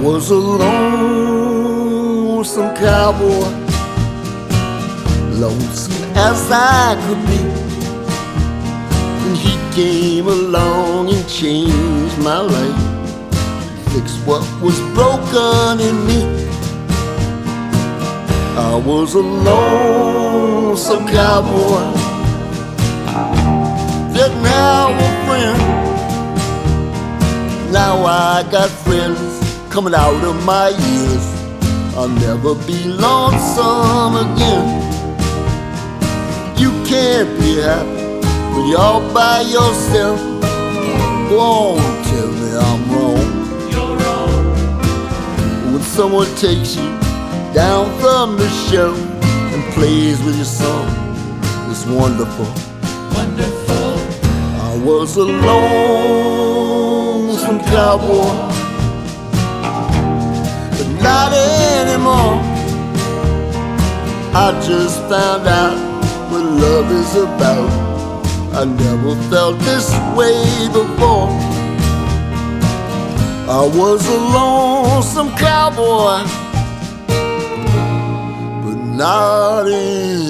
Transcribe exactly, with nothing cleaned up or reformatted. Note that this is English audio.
was a lonesome cowboy, lonesome as I could be. And he came along and changed my life, fixed what was broken in me. I was a lonesome cowboy, didn't have a friend. Now I got friends coming out of my ears. I'll never be lonesome again. You can't be happy when you're all by yourself. Go on, tell me I'm wrong. You're wrong. When someone takes you down from the shelf and plays with your song, it's wonderful. Wonderful. I was a lonesome cowboy, but not anymore. I just found out what love is about. I never felt this way before. I was a lonesome cowboy, but not anymore.